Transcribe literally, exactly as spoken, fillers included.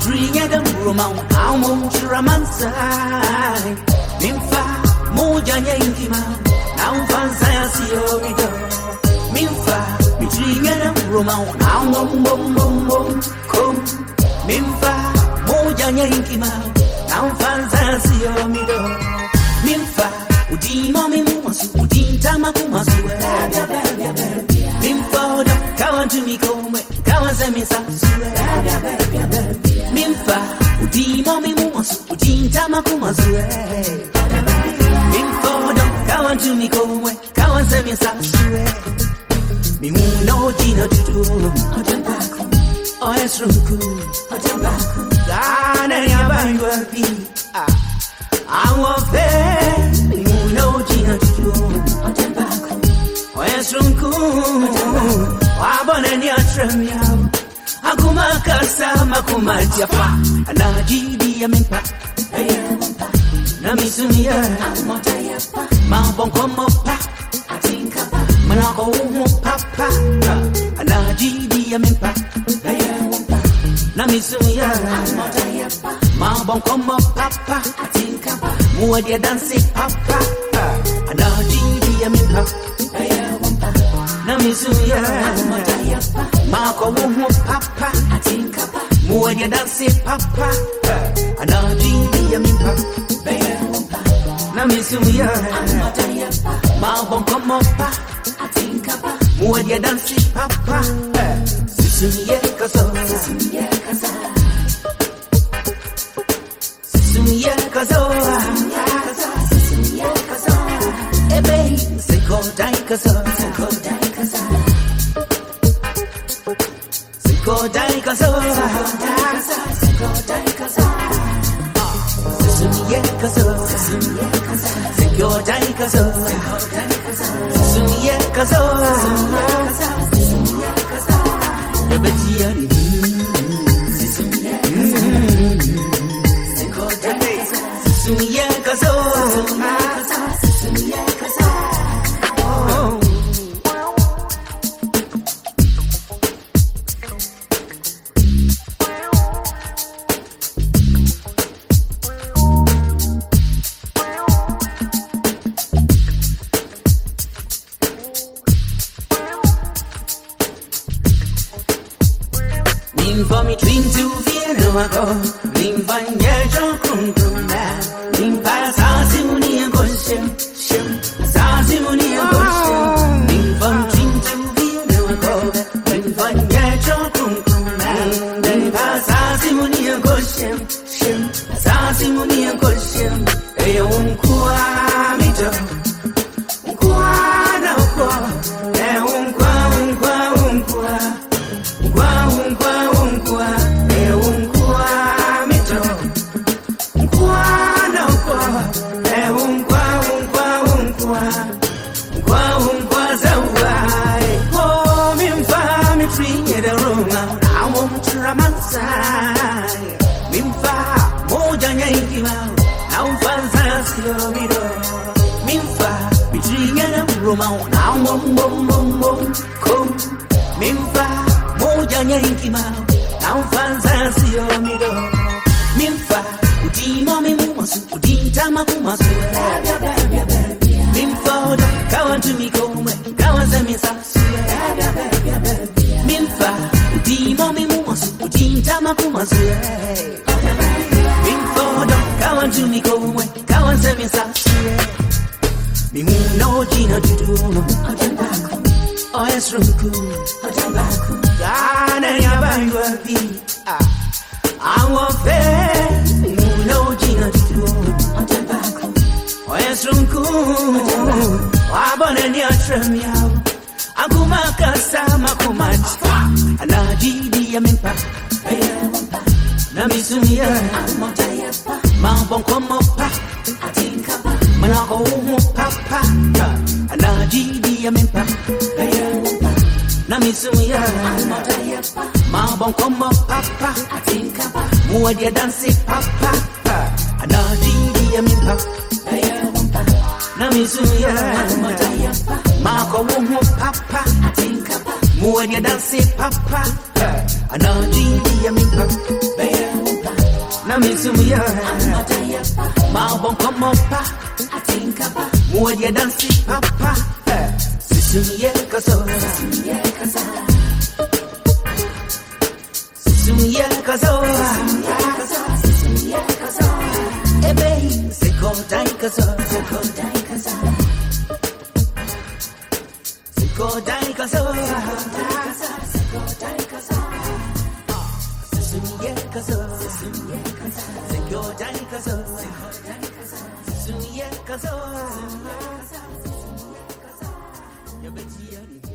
between the Roman, how much Ramansai. Minfa, Moja Yankima, now Fansa Siorido. Minfa, between the Roman, how mum bum bum bum, come. Minfa, Moja Yankima, now Fansa Siorido. Minfa, Udi Mommy Mus, Udi Tamakumasu. Minfa, Kawan to me, come, Kawan Semisa. Minfa, Udi Mommy Mus, Udi Tamakumasu. Minfa, Kawan to me, come, Kawan Semisa. Me who know Gina to do, oh, it's from cool. Ghana, Yabangu, I want fair. Me who know Gina to do, oh, it's from cool. Wabana Yatram, Akuma Kasa, Makuma Japa, and Najidi Yampa, Namisumia, Mabonkomopa, Manako Papa, and Najidi Yampa, Namisumia, Mabonkomo Papa, Muadia Dancy Papa, and Najidi Yampa. Namisuya, Marco Papa, Muadia Dancy Papa, and I'll be a mimpa. Namisuya, Marco Papa, Muadia Dancy Papa, Sisuya Kaso, Sisuya Kaso, Ebe, Siko Daikaso, Siko Daikaso. Go Daikaso, go Daikaso, Sumiye Kaso, Go Daikaso, Sumiye Kaso, Nebetia, Sumiye Kaso, for me twin to feel no ago lim vanya jokuntuna lim pasa simuni angoshim shim sa simuni angoshim lim from twin to feel no ago lim vanya jokuntuna lim pasa simuni angoshim shim sa simuni angoshim eyo unkwa mito unkwa na unkwa e unkwa unkwa unkwa unkwa unkwa Minfa, Moja Yankima, now Fansa Siorido. Minfa, between the Roman, now Mum Bum Bum Bum, come. Minfa, Moja Yankima, now Fansa Siorido. Minfa, Udi Mommy Mus, Udi Tamakumasu. Minfa, Kawan to me, come, Kawan Semisa. Minfa, Udi Mommy Mus, Udi Tamakumasu. Minfa, Kawan to me, come, Kawan Semisa. Me who know Gina to do, oh, it's from cool. Ghana, Yabangu, I want fair. Me who know Gina to do, oh, it's from cool. Wabana Yatram, Akuma Kasa, Makuma Japa, and Najidi Yampa, Namisumia, Mabonkomopa, Manako Papa, and Najidi Yampa, Namisumia, Mabonkomopa, Muadia Dancy Papa, and Najidi Yampa, Namisuya, Marco Papa, Muadia Dancy Papa, and Najidi Yampa. na misumia Mabon komo pa Atinka pa Mwodia dansi papa Sisumia kaso Sisumia kaso Sisumia kaso Sisumia kaso Ebe Seko dai kaso Seko dai kaso Seko dai kaso Seko dai kaso Sisumia kaso Sisumia kaso Seko dai kaso Sisumia kaso Sisumia kaso